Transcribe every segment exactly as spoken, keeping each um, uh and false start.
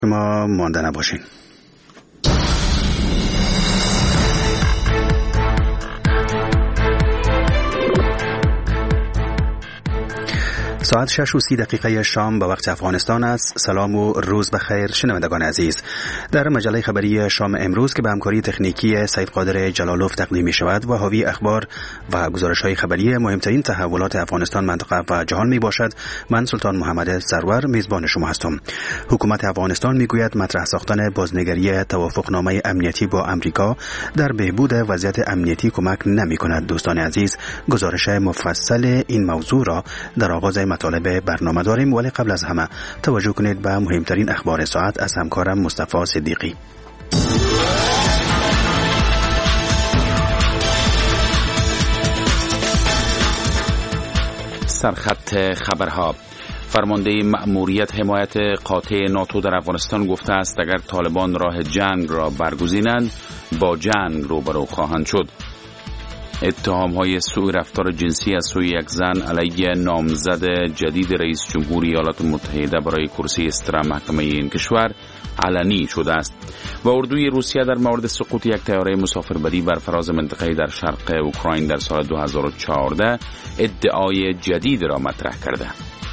شما مانده نباشین. ساعت شش و سی دقیقه شام به وقت افغانستان است. سلام و روز بخیر شنوندگان عزیز. در مجله خبری شام امروز که به همکاری تکنیکی سید قادر جلالوف تقدیم می شود و حاوی اخبار و گزارش های خبری مهمترین تحولات افغانستان، منطقه و جهان می باشد، من سلطان محمد سرور میزبان شما هستم. حکومت افغانستان می گوید مطرح ساختن بازنگری توافقنامه امنیتی با امریکا در بهبود وضعیت امنیتی کمک نمی کند. دوستان عزیز، گزارش مفصل این موضوع را در آغاز مطالب برنامه داریم، ولی قبل از همه توجه کنید به مهمترین اخبار ساعت از همکارم مصطفی صدیقی. سرخط خبرها. فرمانده مأموریت حمایت قاطع ناتو در افغانستان گفته است اگر طالبان راه جنگ را برگزینند با جنگ روبرو خواهند شد. اتهام‌های سوء رفتار جنسی از سوی یک زن علیه نامزد جدید رئیس جمهور ایالات متحده برای کرسی استرا محکمه این کشور علنی شده است. و اردوی روسیه در مورد سقوط یک طیاره مسافربری بر فراز منطقه‌ای در شرق اوکراین در سال دو هزار و چهارده ادعای جدید را مطرح کرده.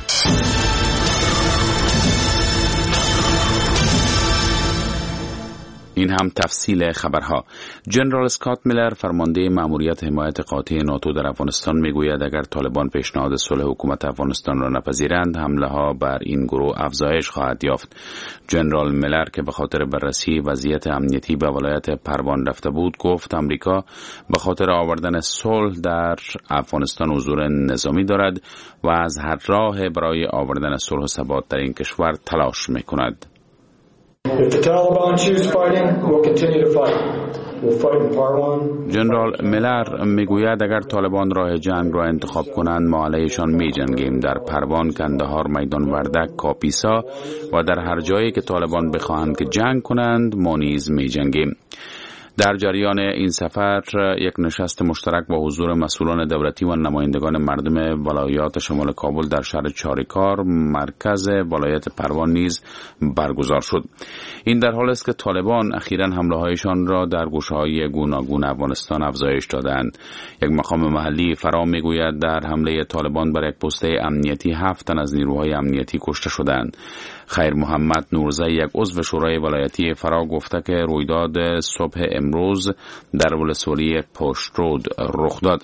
این هم تفصیل خبرها. جنرال اسکات میلر، فرمانده مأموریت حمایت قاطع ناتو در افغانستان، میگوید اگر طالبان پیشنهاد صلح حکومت افغانستان را نپذیرند، حمله ها بر این گروه افزایش خواهد یافت. جنرال میلر که به خاطر بررسی وضعیت امنیتی به ولایت پروان رفته بود، گفت امریکا به خاطر آوردن صلح در افغانستان حضور نظامی دارد و از هر راه برای آوردن صلح و ثبات در این کشور تلاش میکند. If the Taliban choose fighting, we'll continue to fight. We'll fight in Parwan. جنرال میلر میگوید اگر طالبان راه جنگ را انتخاب کنند ما علیهشان می جنگیم. در پروان، کندهار، میدان وردک، کاپیسا و در هر جایی که طالبان بخواهند که جنگ کنند ما نیز می جنگیم. در جریان این سفر یک نشست مشترک با حضور مسئولان دولتی و نمایندگان مردم ولایات شمال کابل در شهر چاریکار، مرکز ولایت پروان نیز برگزار شد. این در حالی است که طالبان اخیراً حمله‌هایشان را در گوشه‌های گوناگون افغانستان افزایش دادند. یک مقام محلی فرا میگوید در حمله طالبان بر یک پست امنیتی هفت تن از نیروهای امنیتی کشته شدند. خیر محمد نورزی، یک عضو شورای ولایتی فرا، گفته که رویداد صبح امروز در ولسوالی پشترود رخ داد.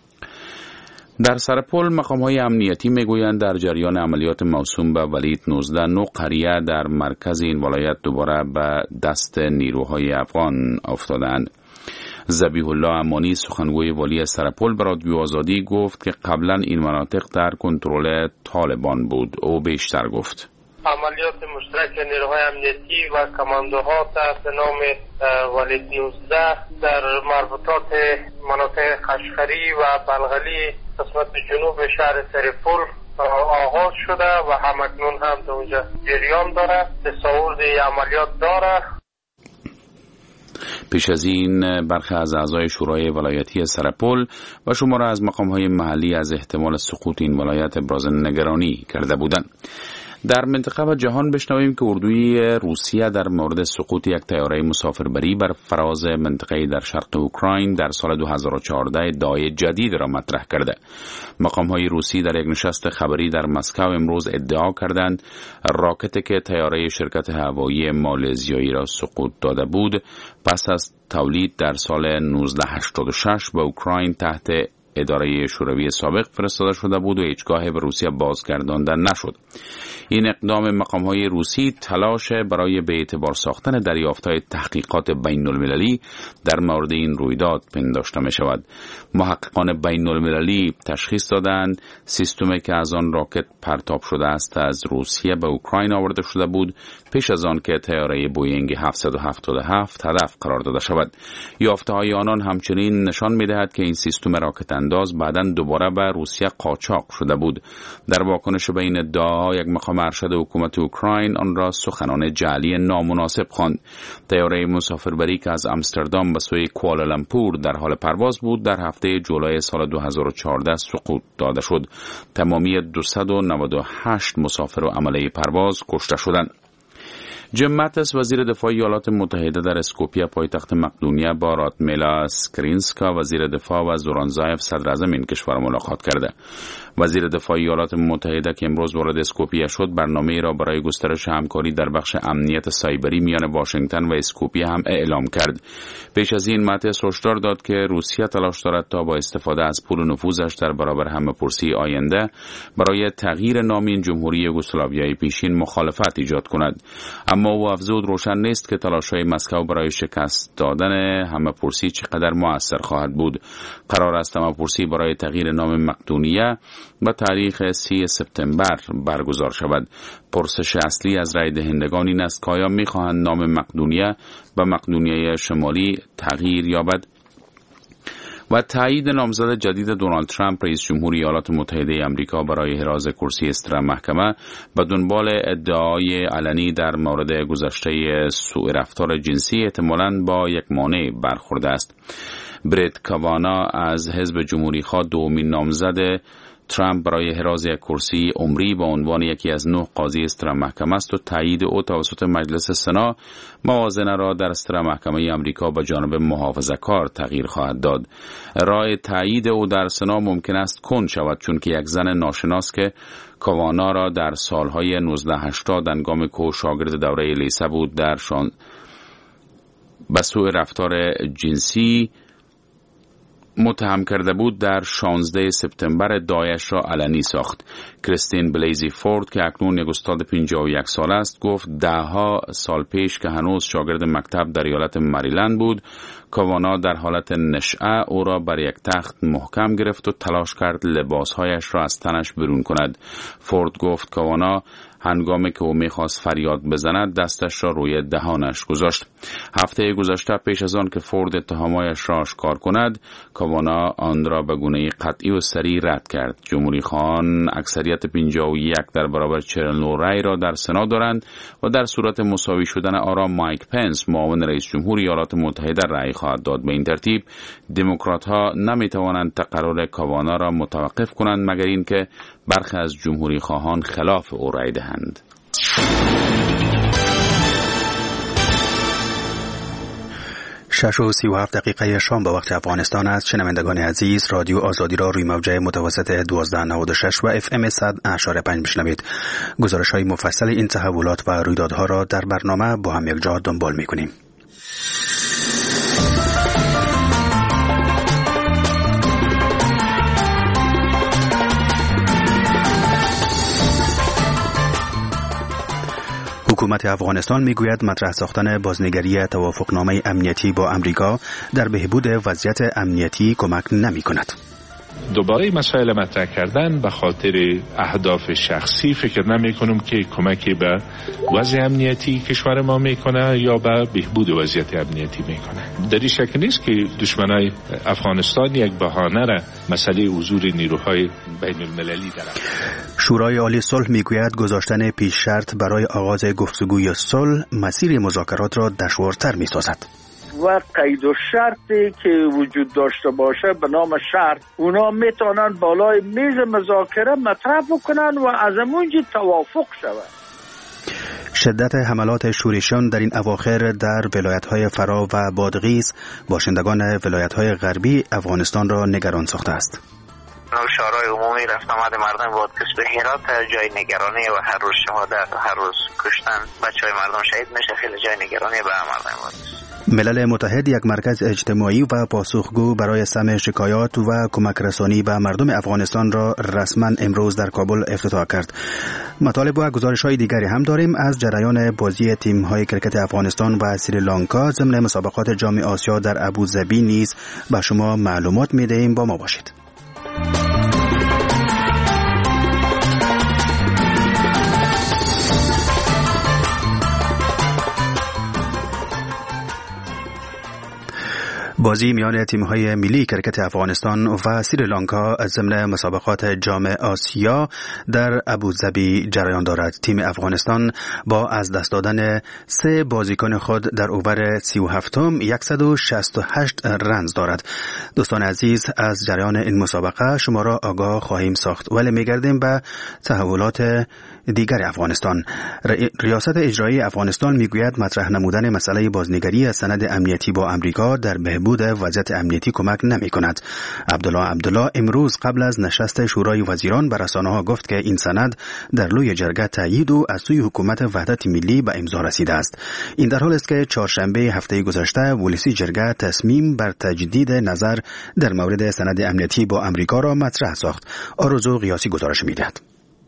در سرپل مقام‌های امنیتی میگویند در جریان عملیات موسوم به ولید نوزده نو قریه در مرکز این ولایت دوباره به دست نیروهای افغان افتادند. ذبیح الله امانی، سخنگوی والی سرپل، به رادیو آزادی گفت که قبلا این مناطق در کنترل طالبان بود. او بیشتر گفت عملیات مشترک نیروهای امنیتی و کماندوها تحت نام ولید نوزده در مربوطات مناطق قشقری و بلغلی قسمت جنوب شهر سرپل آغاز شده و همکنون هم در اونجا جریان داره. تصاورد عملیات داره. پیش از این برخی از اعضای شورای ولایتی سرپل و شماره از مقام‌های محلی از احتمال سقوط این ولایت ابراز نگرانی کرده بودند. در منطقه و جهان بشنویم که اردوی روسیه در مورد سقوط یک طیاره مسافربری بر فراز منطقه‌ای در شرق اوکراین در سال دو هزار و چهارده ادعای جدید را مطرح کرده. مقام‌های روسی در یک نشست خبری در مسکو امروز ادعا کردند راکتی که طیاره شرکت هوایی مالزیایی را سقوط داده بود پس از تولید در سال نوزده هشتاد و شش به اوکراین تحت اداره شوروی سابق فرستاده شده بود و هیچگاه به روسیه بازگردانده نشد. این اقدام مقام‌های روسی تلاش برای به اعتبار ساختن دریافت‌های تحقیقات بین‌المللی در مورد این رویداد پنداشته می‌شود. محققان بین‌المللی تشخیص دادند سیستمی که از آن راکت پرتاب شده است از روسیه به اوکراین آورده شده بود پیش از آن که طیاره بوئینگ هفتصد و هفتاد و هفت هدف قرار داده شود. یافته‌های آنان همچنین نشان می‌دهد که این سیستم راکت انداز بعداً دوباره به روسیه قاچاق شده بود. در واکنش به این ادعاها یک مقام ارشد حکومت اوکراین آن را سخنان جعلی نامناسب خواند. طیاره مسافربری که از آمستردام به سوی کوالالامپور در حال پرواز بود در هفته جولای سال دو هزار و چهارده سقوط داده شد. تمامی دویست و نود و هشت مسافر و عمله پرواز کشته شدند. جیم ماتیس وزیر دفاع ایالات متحده در اسکوپیه پایتخت مقدونیه با رادمیلا سکرینسکا وزیر دفاع و زورانزایف صدر اعظم این کشور ملاقات کرده. وزیر دفاع ایالات متحده که امروز وارد اسکوپیه شد برنامه‌ای را برای گسترش همکاری در بخش امنیت سایبری میان واشنگتن و اسکوپیه هم اعلام کرد. پیش از این ماتیس هشدار داد که روسیه تلاش دارد تا با استفاده از پول و نفوذش در برابر همه‌پرسی آینده برای تغییر نام این جمهوری یوگسلاویای پیشین مخالفت ایجاد کند. اما او افزود روشن نیست که تلاش‌های مسکو برای شکست دادن همه‌پرسی چقدر مؤثر خواهد بود. قرار است همه‌پرسی برای تغییر نام مقدونیه با تاریخ سی سپتامبر برگزار شود. پرسش اصلی از رای دهندگان این است که آیا می‌خواهند نام مقدونیه به مقدونیه شمالی تغییر یابد؟ و تایید نامزد جدید دونالد ترامپ رئیس جمهوری ایالات متحده آمریکا برای حراز کرسی صدر محکمه به دنبال ادعای علنی در مورد گذشته سوء رفتار جنسی احتمالاً با یک مانع برخورده است. برت کاوانا از حزب جمهوری خواه دومین نامزد ترامپ برای حراز یک کرسی عمری با عنوان یکی از نه قاضی صدر محکمه است و تایید او توسط مجلس سنا موازنه را در صدر محکمه آمریکا به جانب محافظه‌کار تغییر خواهد داد. رای تایید او در سنا ممکن است کند شود چون که یک زن ناشناس که کاوانا را در سالهای نوزده هشتاد هنگام که شاگرد دوره لیسه بود در شان به سوء رفتار جنسی متهم کرده بود در شانزده سپتامبر ادعایش را علنی ساخت. کریستین بلیزی فورد که اکنون یک استاد پنجاه و یک سال است گفت دهها سال پیش که هنوز شاگرد مکتب در ایالت مریلند بود کاوانا در حالت نشأه او را بر یک تخت محکم گرفت و تلاش کرد لباسهایش را از تنش برون کند. فورد گفت کاوانا هنگامی که او میخواست فریاد بزند دستش را روی دهانش گذاشت. هفته گذشته پیش از آن که فورد اتهامایش را آشکار کند کاوانا آن را به گونه قطعی و سریع رد کرد. جمهوری خواهان اکثریت پنجاه و یک در برابر چهل و نه رای را در سنا دارند و در صورت مساوی شدن آرا مایک پنس معاون رئیس جمهور ایالات متحده رای خواهد داد. به این ترتیب دموکرات ها نمی توانند تقرر کاوانا را متوقف کنند مگر اینکه برخی از جمهوری خواهان خلاف او رای دهند. شش و سی و هفت دقیقه شام به وقت افغانستان است. شنوندگان عزیز رادیو آزادی را روی موجه متوسط دوازده نود و شش و اف ام صد اشاره پنج بشنوید. گزارش های مفصل این تحولات و رویدادها را در برنامه با هم یک جا دنبال می کنیم. حکومت افغانستان میگوید مطرح ساختن بازنگری توافقنامه امنیتی با امریکا در بهبود وضعیت امنیتی کمک نمی کند. دوباره مسائل مطرح کردن به خاطر اهداف شخصی فکر نمی کنم که کمکی به وضع امنیتی کشور ما میکنه یا به بهبود وضعیت امنیتی میکنه. در این شک نیست که دشمنای افغانستان یک بهانه را مسئله حضور نیروهای بین المللی دارند. شورای عالی صلح میگوید گذاشتن پیش شرط برای آغاز گفتگوی صلح مسیر مذاکرات را دشوارتر میسازد. و قید و شرطی که وجود داشته باشه به نام شرط اونا میتونن بالای میز مذاکره مطرح بکنن و از اونجا توافق شود. شدت حملات شورشیان در این اواخر در ولایت‌های فرا و بادغیس باشندگان ولایت‌های غربی افغانستان را نگران ساخته است. شورای عمومی رفت آمد مردم بادغیس به هرات جای نگرانی و هر روز شهادت و هر روز کشتن بچهای مردم شهید میشه، خیلی جای نگرانی به مردم بادغیس. ملل متحد یک مرکز اجتماعی و پاسخگو برای سمع شکایات و کمک رسانی به مردم افغانستان را رسما امروز در کابل افتتاح کرد. مطالب و گزارش‌های دیگری هم داریم. از جریان بازی تیم‌های کرکت افغانستان و سریلانکا ضمن مسابقات جام آسیا در ابوظبی نیز به شما معلومات می‌دهیم. با ما باشید. بازی میان تیم‌های ملی کرکت افغانستان و سریلانکا از ضمن مسابقات جام آسیا در ابوظبی جریان دارد. تیم افغانستان با از دست دادن سه بازیکن خود در اوور سی و هفتم صد و شصت و هشت رنز دارد. دوستان عزیز، از جریان این مسابقه شما را آگاه خواهیم ساخت، ولی می‌گردیم به تحولات دیگر افغانستان. ریاست اجرایی افغانستان میگوید مطرح نمودن مسئله بازنگری از سند امنیتی با امریکا در بهبود وضعیت امنیتی کمک نمی کند. عبدالله عبدالله امروز قبل از نشست شورای وزیران به رسانه‌ها گفت که این سند در لوی جرگه تایید و از سوی حکومت وحدت ملی به امضا رسیده است. این در حال است که چهارشنبه هفته گذشته ولسی جرگه تصمیم بر تجدید نظر در مورد سند امنیتی با امریکا را مطرح ساخت. آرزو قیاسی گزارش می‌دهد.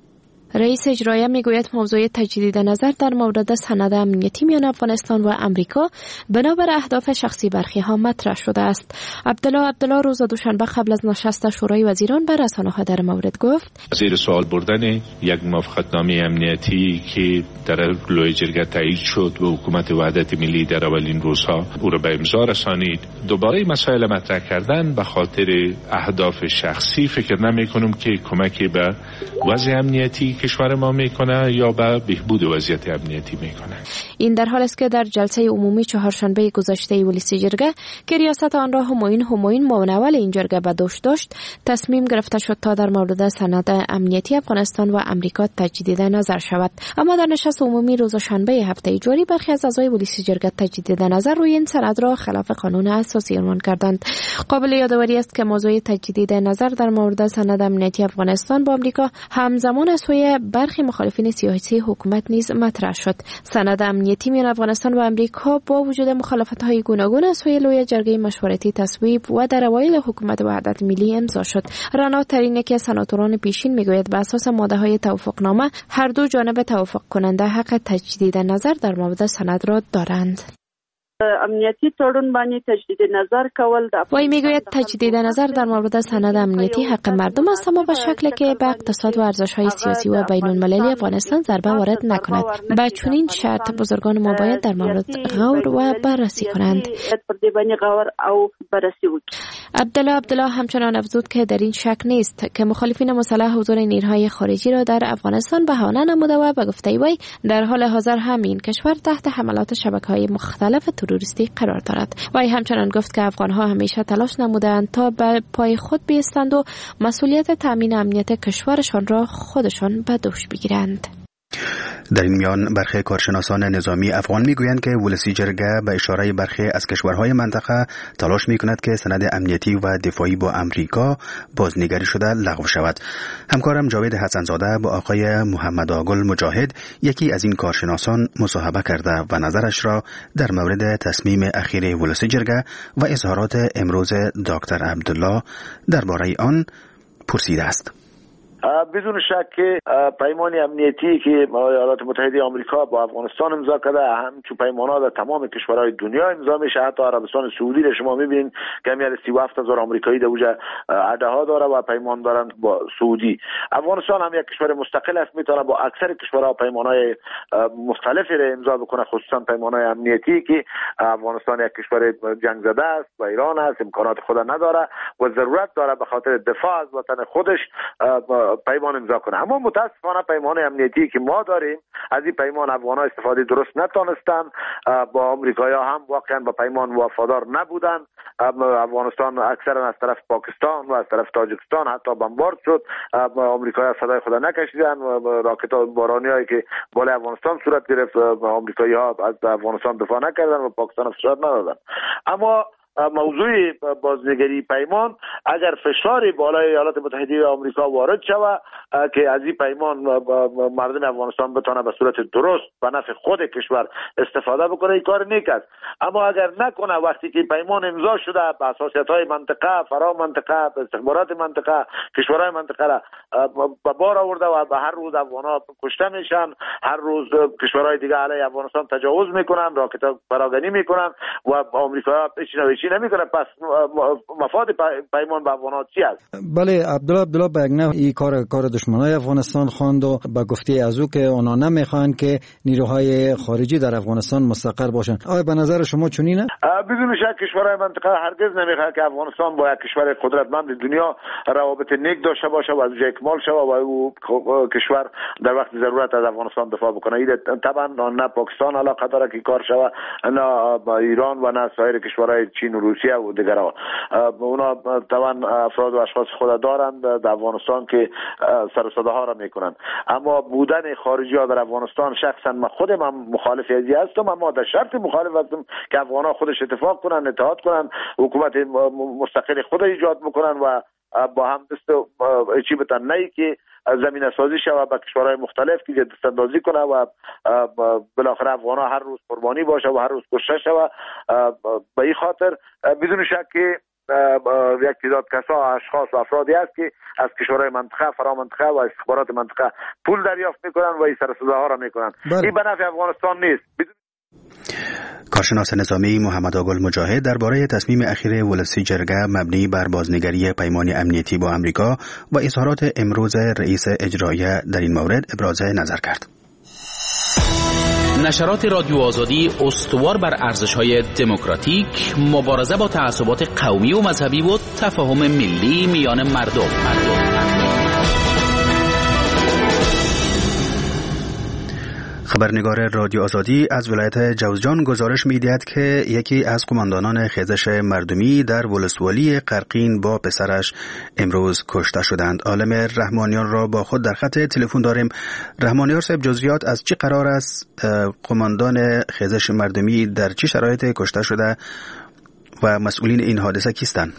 رئیس اجرایی میگوید موضوع تجدید نظر در مورد سند امنیتی میان افغانستان و امریکا بنابر اهداف شخصی برخی ها مطرح شده است. عبدالله عبدالله روز دوشنبه قبل از نشست شورای وزیران به رسانه‌ها در مورد گفت زیر سوال بردن یک موافقتنامه امنیتی که در لوی جرگه تایید شد و حکومت وحدت ملی در اولین روزها او را به امضا رسانید، دوباره مسائل مطرح کردن به خاطر اهداف شخصی فکر نمی‌کنم که کمکی به وضع امنیتی کشور ما میکنه یا به بهبود وضعیت امنیتی میکنه. این در حال است که در جلسه عمومی چهارشنبه گذشته ولسی جرگه که ریاست آن را همایون همایون منول این جرگه به دوش داشت، تصمیم گرفته شد تا در مورد سند امنیتی افغانستان و امریکا تجدید نظر شود. اما در نشست عمومی روز شنبه هفته جاری برخی از اعضای ولسی جرگه تجدید نظر روی این سند را خلاف قانون اساسی عنوان کردند. قابل یادآوری است که موضوع تجدید نظر در مورد سند امنیتی افغانستان با امریکا همزمان از سوی برخی مخالفین سیاسی حکومت نیز مطرح شد. سند امنیتی میان افغانستان و امریکا با وجود مخالفت‌های گوناگون از سوی لوی جرگه مشورتی تصویب و در اوایل حکومت وحدت ملی امضا شد. رنا ترین یکی از سناتوران پیشین میگوید بر اساس ماده‌های توافقنامه هر دو جانب توافق کننده حق تجدید نظر در مورد سند را دارند. امنیتی تړون باندې تجدید نظر کول د وای میگوید تجدید نظر در مورد سند امنیتی حق مردم است، اما به شکلی که به اقتصاد و ارزش‌های سیاسی و بین‌المللی افغانستان ضربه وارد نکند. با چنین شرط بزرگان ما باید در مورد غور و بررسی کنند. عبدالله عبدالله همچنان افزود که در این شک نیست که مخالفین مسلح حضور نیروهای خارجی را در افغانستان بهانه نموده و به گفته وی در حال حاضر همین کشور تحت حملات شبکه‌های مختلف تروریستی قرار دارد. وی همچنان گفت که افغان‌ها همیشه تلاش نمودند تا به پای خود بایستند و مسئولیت تامین امنیت کشورشان را خودشان به دوش بگیرند. در این میان برخی کارشناسان نظامی افغان میگویند که ولسی جرگه به اشاره برخی از کشورهای منطقه تلاش میکند که سند امنیتی و دفاعی با امریکا بازنگری شده لغو شود. همکارم جاوید حسنزاده با آقای محمد آگل مجاهد، یکی از این کارشناسان، مصاحبه کرده و نظرش را در مورد تصمیم اخیر ولسی جرگه و اظهارات امروز دکتر عبدالله درباره آن پرسیده است. بدون شک که پیمان امنیتی که ایالات متحده آمریکا با افغانستان امضا کرده، همچون پیمان‌ها در تمام کشورهای دنیا امضا میشه. حتی عربستان سعودی را شما میبینید که میاد سی و هفت هزار آمریکایی در اونجا عده ها داره و پیمان دارند با سعودی. افغانستان هم یک کشور مستقل است، میتونه با اکثر کشورها پیمان‌های مختلفی را امضا بکنه، خصوصا پیمان‌های امنیتی که افغانستان یک کشور جنگ زده است و ایران است، امکانات خود نداره و ضرورت داره به خاطر دفاع از وطن خودش پیمان امضا کنه. اما متاسفانه پیمان امنیتی که ما داریم از این پیمان افغان‌ها استفاده درست نتونستن، با آمریکایی‌ها هم واقعا با پیمان وفادار نبودن. افغانستان اکثرا از طرف پاکستان و از طرف تاجیکستان حتی بمبارد شد. آمریکایی‌ها صدای خود نکشیدن، راکت بارانیایی که بالای افغانستان صورت گرفت آمریکایی‌ها از افغانستان دفاع نکردن و پاکستان فشار ندادن. اما موضوع بازنگری پیمان اگر فشار بالای ایالات متحده آمریکا وارد شود که از این پیمان مردم افغانستان بتونه به صورت درست به نفع خود کشور استفاده بکنه، این کار نیک است. اما اگر نکنه، وقتی که پیمان امضا شده به اساسیت‌های منطقه، فرا منطقه، استخبارات منطقه، کشورهای منطقه را به بار آورده و به هر روز افغان‌ها کشته میشن، هر روز کشورهای دیگه علیه افغانستان تجاوز میکنن، راکت پراگنی میکنن و آمریکا پیش چی نمیکنه، پس مفاد پیمان با افغان‌ها چی است؟ بله عبدالله عبدالله به یک نحو این کار کار دشمنای افغانستان خواند و به گفته از او که اونا نمیخوان که نیروهای خارجی در افغانستان مستقر باشن. آیا به نظر شما چنینه؟ بدون شک کشورهای منطقه هرگز نمیخواد که افغانستان با یک کشور قدرتمند دنیا روابط نیک داشته باشه و از جای اکمال شود و او کشور در وقت ضرورت از افغانستان دفاع بکنه. این طبعا نه پاکستان علاقه داره که کار شود، نه با ایران و نه سایر کشورهای چین و روسیه و دیگرها. اونا طبعا افراد و اشخاص خود دارند در افغانستان که سر و صدا ها را میکنند، اما بودن خارجی ها در افغانستان شخصا من خودم هم مخالف ازی هستم، اما در شرط مخالف هستم که افغان‌ها خودش اتفاق کنن، اتحاد کنن، حکومت مستقل خود ایجاد بکنن و با هم دست چی بتن، نه که زمینه سازی شود با کشورهای مختلف که دست اندازی کنه و بالاخره افغان‌ها هر روز قربانی باشه و هر روز کشته شود. به این خاطر بدون شک که یک تعداد کسا، اشخاص و افرادی است که از کشورهای منطقه، فرا منطقه و استخبارات منطقه پول دریافت میکنن و این سر صداها را میکنن. این به نفع افغانستان نیست. کارشناس نظامی محمد آگل مجاهد درباره تصمیم اخیر ولسی جرگه مبنی بر بازنگری پیمان امنیتی با امریکا و اظهارات امروز رئیس اجراییه در این مورد ابراز نظر کرد. نشرات رادیو آزادی استوار بر ارزش‌های دموکراتیک، مبارزه با تعصبات قومی و مذهبی و تفاهم ملی میان مردم. مردم. خبرنگار رادیو آزادی از ولایت جوزجان گزارش می‌دهد که یکی از قماندانان خیزش مردمی در ولسوالی قرقین با پسرش امروز کشته شدند. عالم رحمانیان را با خود در خط تلفن داریم. رحمانیان صاحب، جزئیات از چه قرار است؟ قماندان خیزش مردمی در چه شرایط کشته شده و مسئولین این حادثه کیستند؟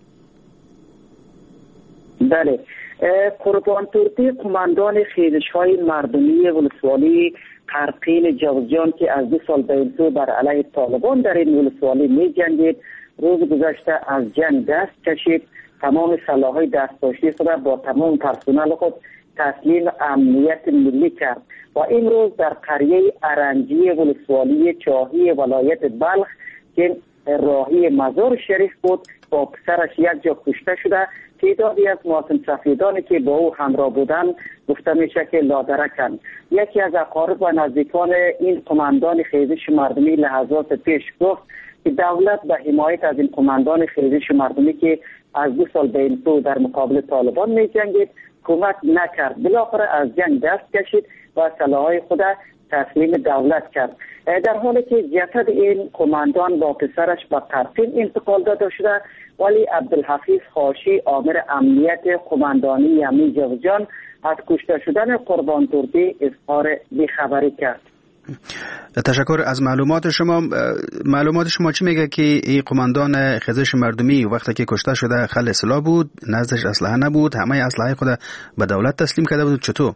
بله، قربان ترکی قماندان خیزش‌های مردمی ولسوالی قرقین جوزجان که از دو سال پیش بر علیه طالبان در این ولسوالی می جنگید، روز گذشته از جنگ دست کشید، تمام سلاح‌های دستداشتی خود با تمام پرسنل خود تسلیم امنیت ملی کرد و این روز در قریه ارنجی ولسوالی چاهی ولایت بلخ که راهی مزار شریف بود با پسرش یک جا کشته شده. تعدادی از مواطن سفیدانی که با او همراه بودن گفته میشه که لادرکند. یکی از اقارب و نزدیکان این قماندان خیزش مردمی لحظات پیش گفت که دولت به حمایت از این قماندان خیزش مردمی که از دو سال بین تو در مقابل طالبان می جنگید کمک نکرد. بالاخره از جنگ دست کشید و سلاح‌های خود تسلیم دولت کرد. در حالی که جسد این قماندان با پسرش به قرقین انتقال داده شده، ولی عبدالحفیظ خاشی آمر امنیت قماندانی یمی جوزجان از کشته شدن قربان ترکی اظهار بیخبری کرد. تشکر از معلومات شما. معلومات شما چی میگه که این قماندان خیزش مردمی وقتی که کشته شده خل سلاح بود، نزدش اسلحه نبود، همه اسلحه خود به دولت تسلیم کرده بود؟ چطور؟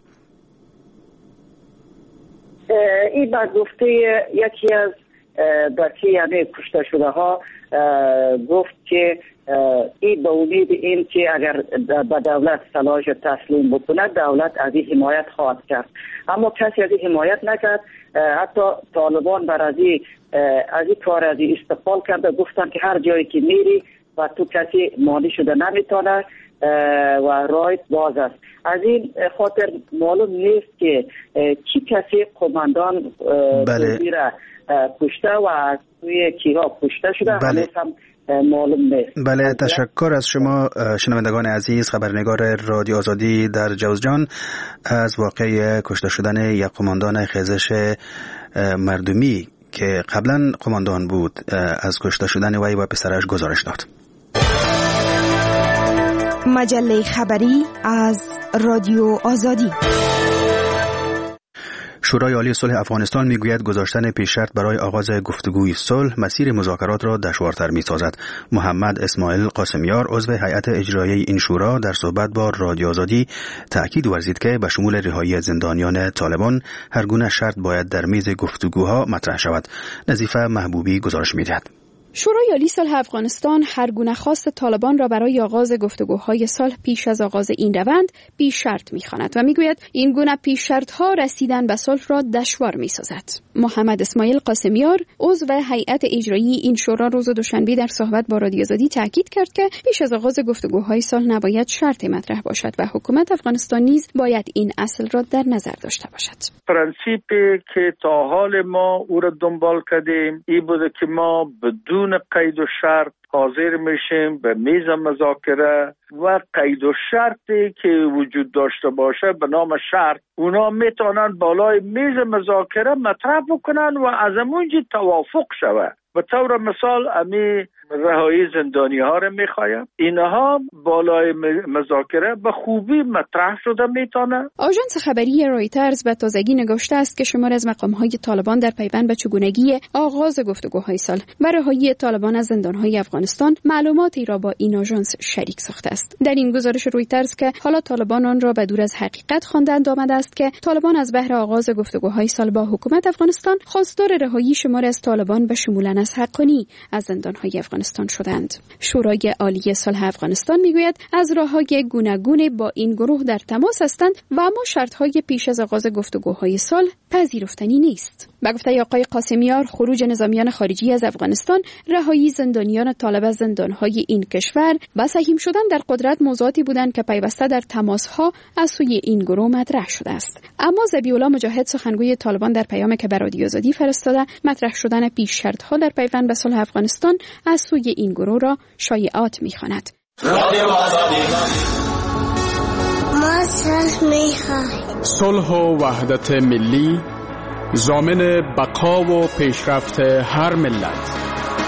این به گفته یکی از بچه یعنی کشته شده ها گفت که این به امید این که اگر به دولت سلاحش تسلیم بکنه دولت از این حمایت خواهد کرد، اما کسی از این حمایت نکرد. حتی طالبان بر از این از این کار از این استقبال کرده، گفتن که هر جایی که میری و تو کسی مالی شده نمیتونه و رایت باز است. از این خاطر معلوم نیست که چی کسی قماندان توزی را کشته و از توی کیها کشته شده. بله. هم معلوم نیست. بله، تشکر از شما شنوندگان عزیز. خبرنگار رادیو آزادی در جوزجان از واقع کشته شدن یک قماندان خیزش مردمی که قبلا قماندان بود از کشته شدن وی و پسرش گزارش داد. مجله خبری از رادیو آزادی. شورای عالی صلح افغانستان میگوید گذاشتن پیش شرط برای آغاز گفتگوی صلح مسیر مذاکرات را دشوارتر میسازد. محمد اسماعیل قاسمیار عضو هیئت اجرایی این شورا در صحبت با رادیو آزادی تاکید ورزید که به شمول رهایی زندانیان طالبان هر گونه شرط باید در میز گفتگوها مطرح شود. نظیفه محبوبی گزارش میدهد. شورای عالی صلح افغانستان هر گونه خواست طالبان را برای آغاز گفتگوهای صلح پیش از آغاز این روند بی شرط می‌خواند و میگوید این گونه پیش شرط‌ها رسیدن به صلح را دشوار می‌سازد. محمد اسماعیل قاسمیار عضو هیئت اجرایی این شورا روز دوشنبه در صحبت با رادیو آزادی تاکید کرد که پیش از آغاز گفتگوهای صلح نباید شرط مطرح باشد و حکومت افغانستان نیز باید این اصل را در نظر داشته باشد. پرنسیپی که تا حال ما او را دنبال کردیم این بوده که ما بدون قید و شرط حاضر میشیم به میز مذاکره و قید و شرطی که وجود داشته باشه به نام شرط اونا میتونن بالای میز مذاکره مطرح بکنن و از اونجا توافق شود. به طور مثال امی رهایی زندانی ها را میخوایم، اینها بالای مذاکره به خوبی مطرح شده میتونه. آژانس خبری رایترز به تازگی نگاشته است که شمار از مقام های طالبان در پیوند به چگونگی آغاز گفتگوهای صلح و رهایی طالبان از زندان های افغانستان معلوماتی را با این آژانس شریک ساخته است. در این گزارش رایترز که حالا طالبان آن را به دور از حقیقت خواندند آمده است که طالبان از بهر آغاز گفتگوهای صلح با حکومت افغانستان خواستار رهایی شمار از طالبان به شمول انس حقانی از زندان های افغانستان شدند. شورای عالی صلح افغانستان میگوید از راههای گوناگون با این گروه در تماس هستند و اما شرطهای پیش از آغاز گفتگوهای صلح پذیرفتنی نیست. به گفته آقای قاسمیار، خروج نظامیان خارجی از افغانستان، رهایی زندانیان طالب از زندانهای این کشور و سهیم شدن در قدرت موضوعاتی بودند که پیوسته در تماسها از سوی این گروه مطرح شده است. اما ذبیح‌الله مجاهد سخنگوی طالبان در پیامی که به رادیو آزادی فرستاده مطرح شدن پیش شرطها در پیوند به صلح افغانستان از سوی این گروه را شایعات می‌خواند. ما صلح می‌خواهیم. صلح و وحدت ملی ضامن بقا و پیشرفت هر ملت.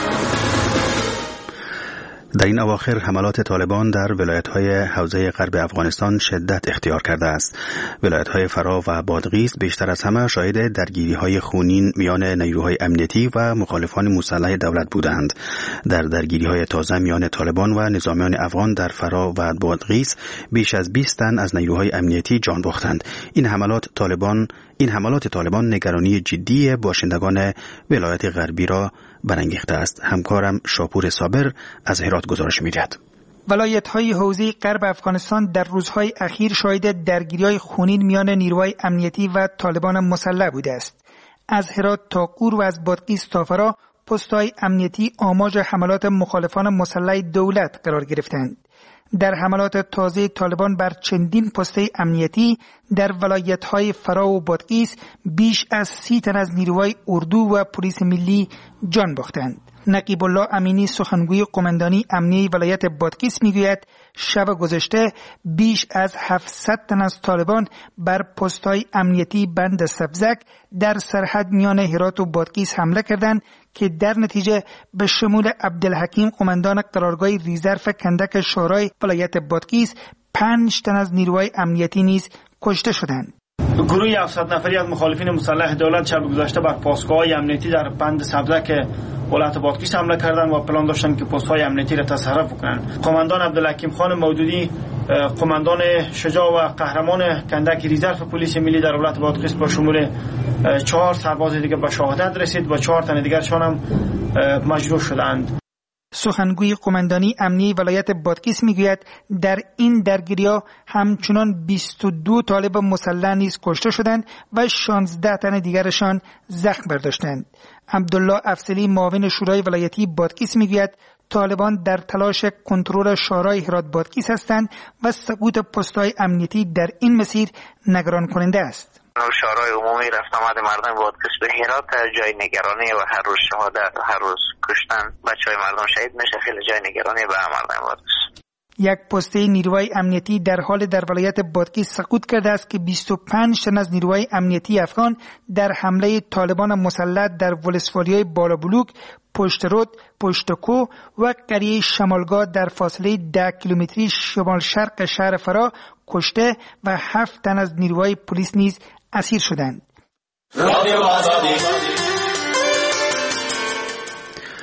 در این اواخر حملات طالبان در ولایت‌های حوزه غرب افغانستان شدت اختیار کرده است. ولایت‌های فرا و بادغیس بیشتر از همه شاهد درگیری‌های خونین میان نیروهای امنیتی و مخالفان مسلح دولت بودند. در درگیری‌های تازه میان طالبان و نظامیان افغان در فرا و بادغیس بیش از بیست تن از نیروهای امنیتی جان باختند. این حملات طالبان این حملات طالبان نگرانی جدی باشندگان ولایت غربی را برانگیخته است. همکارم شاپور صابر از هرات گزارش می‌دهد. ولایت‌های حوزه غرب افغانستان در روزهای اخیر شاهد درگیری‌های خونین میان نیروهای امنیتی و طالبان مسلح بوده است. از هرات تا قور و از بادغیس تا فرا پست‌های امنیتی آماج حملات مخالفان مسلح دولت قرار گرفتند. در حملات تازه طالبان بر چندین پسته امنیتی در ولایت‌های فرا و بادغیس بیش از سی تن از نیروهای اردو و پلیس ملی جان باختند. نقیب الله امینی سخنگوی قماندانی امنیه ولایت بادغیس میگوید شب گذشته بیش از هفتصد تن از طالبان بر پست‌های امنیتی بند سبزک در سرحد میان هرات و بادغیس حمله کردند که در نتیجه به شمول عبدالحکیم قماندان قرارگاه ریزرو کندک شورای ولایت بادغیس پنج تن از نیروهای امنیتی نیز کشته شدند. گروه هفتصد نفری از مخالفین مسلح دولت شب گذشته بر پاسگاه‌های امنیتی در بند سبزک ولایت بادغیس حمله کردند و پلان داشتند که پست‌های امنیتی را تصرف کنند. قماندان عبدالحکیم خان مودودی، قماندان شجاع و قهرمان کندک ریزرو پلیس ملی در ولایت بادغیس با شمول چهار سرباز دیگر به شهادت رسید و چهار تن دیگرشان هم مجروح شدند. سخنگوی قماندانی امنیه ولایت بادغیس میگوید در این درگیری‌ها همچنان بیست و دو طالب مسلح نیز کشته شدند و شانزده تن دیگرشان زخم برداشتند. عبدالله افضلی معاون شورای ولایتی بادغیس میگوید طالبان در تلاش کنترل شورای هرات بادغیس هستند و سقوط پست‌های امنیتی در این مسیر نگران کننده است. شورای عمومی رفت آمد مردم بادغیس به هرات جای نگرانی و هر روز شهادت و هر روز کشتن بچهای مردم شهید میشه، خیلی جای نگرانی به مردم بادغیس. یک پسته نیروهای امنیتی در حال در ولایت بادغیس سقوط کرده است که بیست و پنج تن از نیروهای امنیتی افغان در حمله طالبان مسلح در ولسوالی‌های بالابلوک، پشت رود، پشت کو و قریه شمالگاه در فاصله ده کیلومتری شمال شرق شهر فرا کشته و هفت تن از نیروهای پلیس نیز اسیر شدند.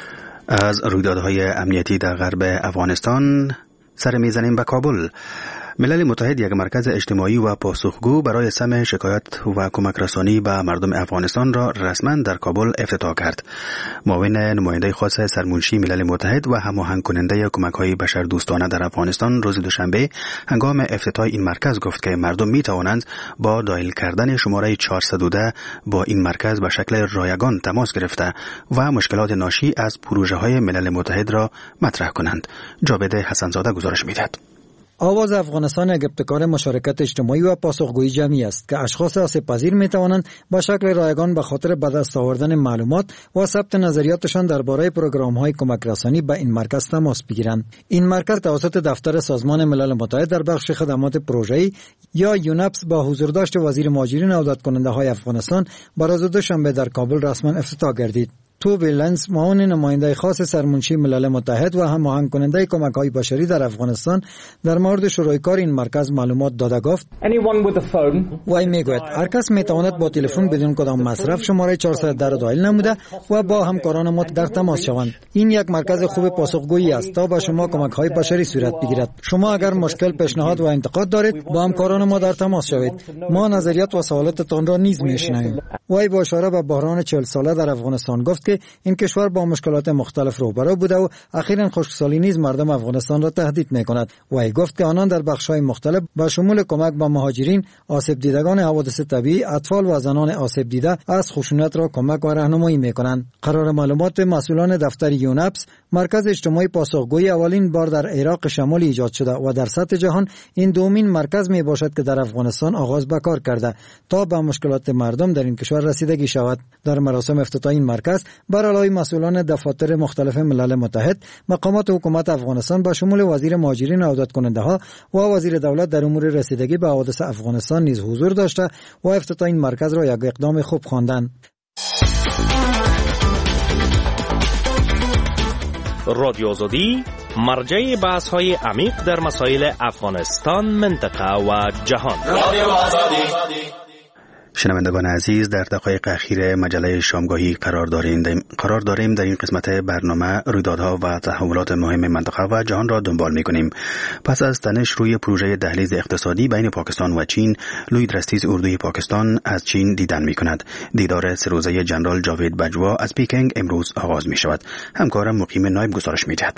از رویدادهای امنیتی در غرب افغانستان سر میزنیم به کابل. ملل متحد یک مرکز اجتماعی و پاسخگو برای سمع شکایت و کمک رسانی به مردم افغانستان را رسما در کابل افتتاح کرد. معاون نماینده خاص سرمنشی ملل متحد و هماهنگ کننده کمک‌های بشردوستانه در افغانستان روز دوشنبه هنگام افتتاح این مرکز گفت که مردم می توانند با دایل کردن شماره چهارصد و ده با این مرکز به شکل رایگان تماس گرفته و مشکلات ناشی از پروژه‌های ملل متحد را مطرح کنند. جاوید حسنزاده گزارش می‌دهد. آواز افغانستان یک ابتکار مشارکت اجتماعی و پاسخگویی جمعی است که اشخاص آسیب پذیر می توانند با شکل رایگان به خاطر به دست آوردن معلومات و ثبت نظریاتشان درباره پروگرام‌های کمک رسانی به این مرکز تماس بگیرند. این مرکز توسط دفتر سازمان ملل متحد در بخش خدمات پروژه‌ای یا یونپس با حضورداشت وزیر مهاجرین و عودت‌کننده‌های افغانستان روز دوشنبه در کابل رسما افتتاح گردید. توبی لنز، معاون نماینده خاص سرمنشی ملل متحد و هماهنگ کننده کمک‌های بشری در افغانستان در مورد شروع کار این مرکز معلومات داده گفت: وی میگوید هر کس میتواند با تلفن بدون کدام مصرف شماره چهارصد را دایل نموده و با همکاران ما در تماس شوند. این یک مرکز خوب پاسخگویی است تا به شما کمک‌های بشری صورت بگیرد. شما اگر مشکل، پیشنهاد و انتقاد دارید با همکاران ما در تماس شوید. ما نظریات و سوالاتتان را نیز میشنویم. وی با اشاره به بحران چهل ساله در افغانستان گفت که این کشور با مشکلات مختلف روبرو بوده و اخیراً خشکسالی نیز مردم افغانستان را تهدید می‌کند. وی گفت که آنان در بخش‌های مختلف با شمول کمک به مهاجرین، آسیب دیدگان حوادث طبیعی، اطفال و زنان آسیب دیده از خشونت را کمک و راهنمایی می‌کنند. قرار معلومات مسئولان دفتر یونپس، مرکز اجتماعی پاسخگویی اولین بار در عراق شمالی ایجاد شده و در سطح جهان این دومین مرکز میباشد که در افغانستان آغاز به کار کرده تا به مشکلات مردم در این کشور رسیدگی شود. در مراسم افتتاح این مرکز بر علاوه مسئولان دفاتر مختلف ملل متحد، مقامات حکومت افغانستان با شمول وزیر مهاجرین و عودت‌کننده‌ها و وزیر دولت در امور رسیدگی به حوادث افغانستان نیز حضور داشته و افتتاح این مرکز را یک اقدام خوب خواندند. رادیو آزادی مرجع بحث‌های عمیق در مسائل افغانستان، منطقه و جهان. رادیو آزادی. شنوندگان عزیز، در دقایق اخیر مجله شامگاهی قرار داریم قرار داریم در این قسمت برنامه رویدادها و تحولات مهم منطقه و جهان را دنبال می‌کنیم. پس از تنش روی پروژه دهلیز اقتصادی بین پاکستان و چین، لوید رستیز اردوی پاکستان از چین دیدن می‌کند. دیدار سه روزه جنرال جاوید باجوا از پیکنگ امروز آغاز می‌شود. همکارم مقیم نایب گزارش می‌دهد.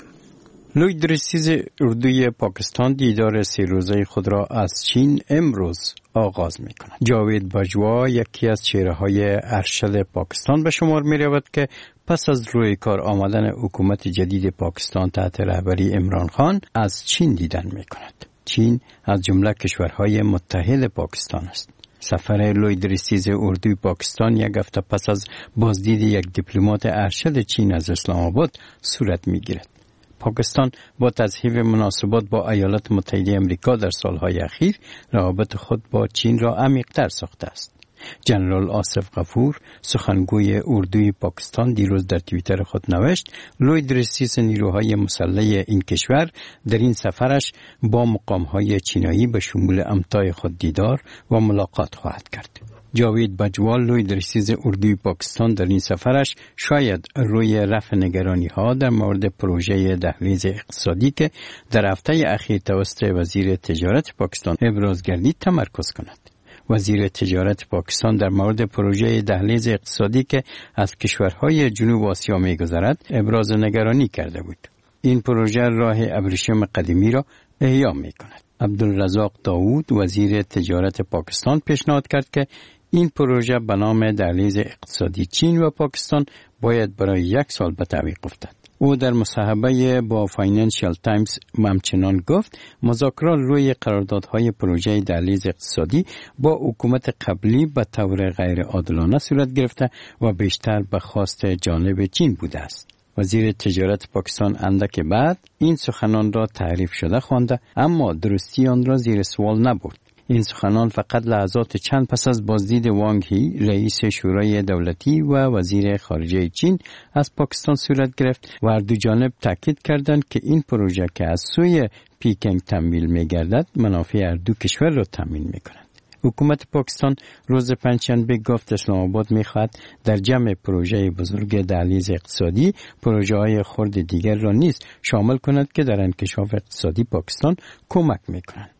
لوید رستیز اردوی پاکستان دیدار سه روزه خود را از چین امروز آغاز می کند. جاوید باجوا یکی از چهره‌های ارشد پاکستان به شمار می رود که پس از روی کار آمدن حکومت جدید پاکستان تحت رهبری عمران خان از چین دیدن می کند. چین از جمله کشورهای متحد پاکستان است. سفر لوید رستیز اردوی پاکستان یک هفته پس از بازدید یک دیپلمات ارشد چین از اسلام آباد صورت می گیرد. پاکستان با تضعیف مناسبات با ایالات متحده آمریکا در سالهای اخیر روابط خود با چین را عمیق‌تر ساخته است. جنرال آصف غفور، سخنگوی اردوی پاکستان، دیروز در توییتر خود نوشت لوید رستیز نیروهای مسلح این کشور در این سفرش با مقام‌های چینایی به شمول امتای خود دیدار و ملاقات خواهد کرد. جاوید باجوا لوید رستیز اردوی پاکستان در این سفرش شاید روی رفع نگرانی‌ها در مورد پروژه دهلیز اقتصادی که در هفته اخیر توسط وزیر تجارت پاکستان ابراز گردید تمرکز کند. وزیر تجارت پاکستان در مورد پروژه دهلیز اقتصادی که از کشورهای جنوب آسیا می‌گذرد ابراز نگرانی کرده بود. این پروژه راه ابریشم قدیمی را احیا می‌کند. عبدالرزاق داوود وزیر تجارت پاکستان پیشنهاد کرد که این پروژه به نام دهلیز اقتصادی چین و پاکستان باید برای یک سال به تعویق افتد. او در مصاحبه با فاینانشال تایمز همچنان گفت مذاکرات روی قراردادهای پروژه دهلیز اقتصادی با حکومت قبلی به طور غیر عادلانه صورت گرفته و بیشتر به خواست جانب چین بوده است. وزیر تجارت پاکستان اندک بعد این سخنان را تعریف شده خوانده، اما درستی آن را زیر سوال نبرد. این سخنان فقط لحظات چند پس از بازدید وانگ هی رئیس شورای دولتی و وزیر خارجه چین از پاکستان صورت گرفت و هر دو جانب تاکید کردند که این پروژه که از سوی پیکنگ تمویل می‌گردد منافع هر دو کشور را تامین می‌کند. حکومت پاکستان روز پنجشنبه گفت اسلام آباد می‌خواهد در جمع پروژه بزرگ دهلیز اقتصادی پروژه‌های خرد دیگر را نیز شامل کند که در انکشاف اقتصادی پاکستان کمک می‌کنند.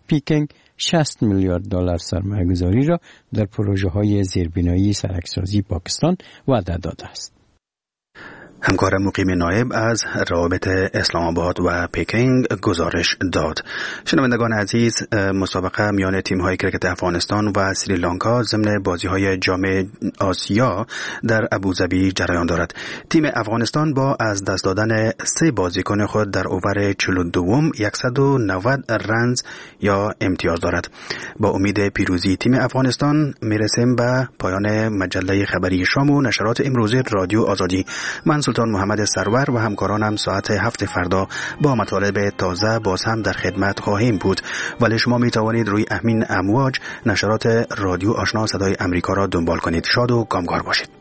پیکنگ شصت میلیارد دلار سرمایه‌گذاری را در پروژه‌های زیربنایی سرک‌سازی پاکستان وعده داده است. همکار مقیم نایب از روابط اسلام آباد و پکینگ گزارش داد. شنوندگان عزیز، مسابقه میان تیم‌های کرکت افغانستان و سریلانکا ضمن بازی‌های جام آسیا در ابوظبی جریان دارد. تیم افغانستان با از دست دادن سه بازیکن خود در اوور چهل و دو صد و نود رنز یا امتیاز دارد. با امید پیروزی تیم افغانستان میرسیم به پایان مجله خبری شام و نشرات امروزی رادیو آزادی. من سلطان محمد سرور و همکارانم ساعت هفت فردا با مطالب تازه باز هم در خدمت خواهیم بود، ولی شما می توانید روی همین امواج نشرات رادیو آشنا صدای امریکا را دنبال کنید. شاد و کامگار باشید.